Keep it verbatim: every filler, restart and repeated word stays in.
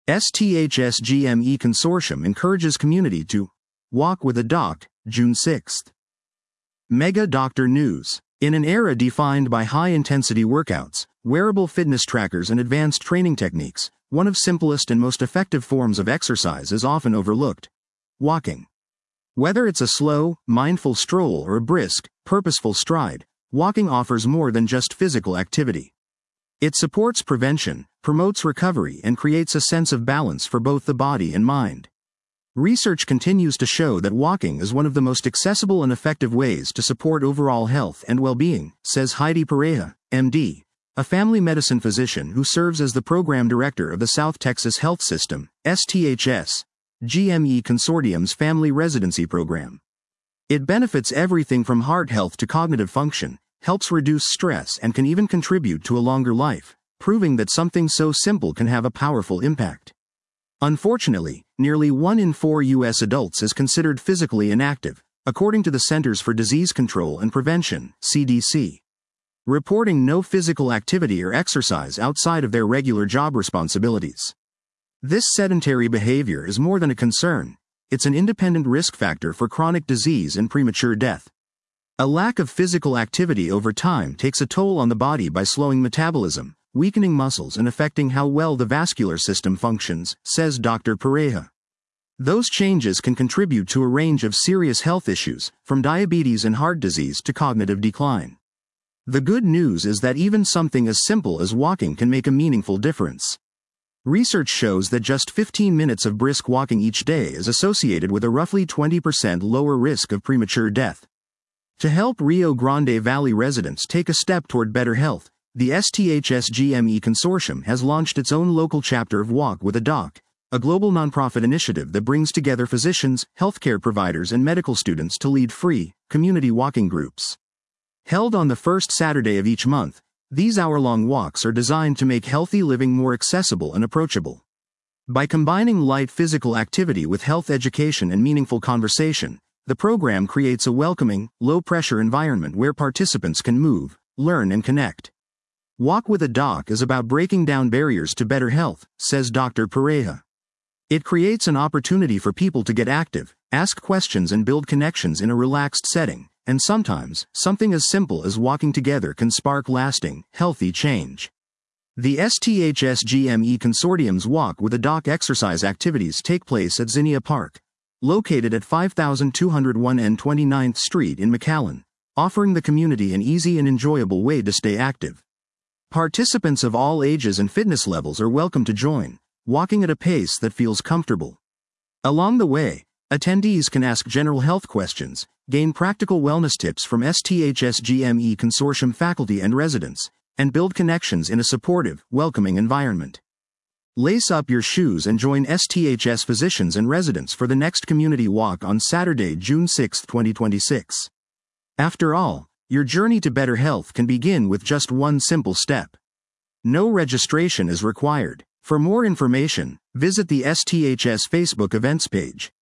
S T H S G M E Consortium encourages community to walk with a doc, June sixth. Mega Doctor News. In an era defined by high-intensity workouts, wearable fitness trackers and advanced training techniques, one of simplest and most effective forms of exercise is often overlooked: walking. Whether it's a slow, mindful stroll or a brisk, purposeful stride, walking offers more than just physical activity. It supports prevention, promotes recovery, and creates a sense of balance for both the body and mind. Research continues to show that walking is one of the most accessible and effective ways to support overall health and well-being, says Heidi Pareja, M D, a family medicine physician who serves as the program director of the South Texas Health System, S T H S G M E Consortium's Family Residency Program. It benefits everything from heart health to cognitive function, helps reduce stress, and can even contribute to a longer life, proving that something so simple can have a powerful impact. Unfortunately, nearly one in four U S adults is considered physically inactive, according to the Centers for Disease Control and Prevention, C D C. Reporting no physical activity or exercise outside of their regular job responsibilities. This sedentary behavior is more than a concern, it's an independent risk factor for chronic disease and premature death. A lack of physical activity over time takes a toll on the body by slowing metabolism, weakening muscles, and affecting how well the vascular system functions, says Doctor Pareja. Those changes can contribute to a range of serious health issues, from diabetes and heart disease to cognitive decline. The good news is that even something as simple as walking can make a meaningful difference. Research shows that just fifteen minutes of brisk walking each day is associated with a roughly twenty percent lower risk of premature death. To help Rio Grande Valley residents take a step toward better health, the S T H S G M E Consortium has launched its own local chapter of Walk with a Doc, a global nonprofit initiative that brings together physicians, healthcare providers, and medical students to lead free, community walking groups. Held on the first Saturday of each month, these hour-long walks are designed to make healthy living more accessible and approachable. By combining light physical activity with health education and meaningful conversation, the program creates a welcoming, low-pressure environment where participants can move, learn, and connect. Walk with a Doc is about breaking down barriers to better health, says Doctor Pareja. It creates an opportunity for people to get active, ask questions, and build connections in a relaxed setting, and sometimes, something as simple as walking together can spark lasting, healthy change. The S T H S G M E Consortium's Walk with a Doc exercise activities take place at Zinnia Park, located at five thousand two hundred one N twenty-ninth Street in McAllen, offering the community an easy and enjoyable way to stay active. Participants of all ages and fitness levels are welcome to join, walking at a pace that feels comfortable. Along the way, attendees can ask general health questions, gain practical wellness tips from S T H S G M E Consortium faculty and residents, and build connections in a supportive, welcoming environment. Lace up your shoes and join S T H S physicians and residents for the next community walk on Saturday, June sixth, twenty twenty-six. After all, your journey to better health can begin with just one simple step. No registration is required. For more information, visit the S T H S Facebook events page.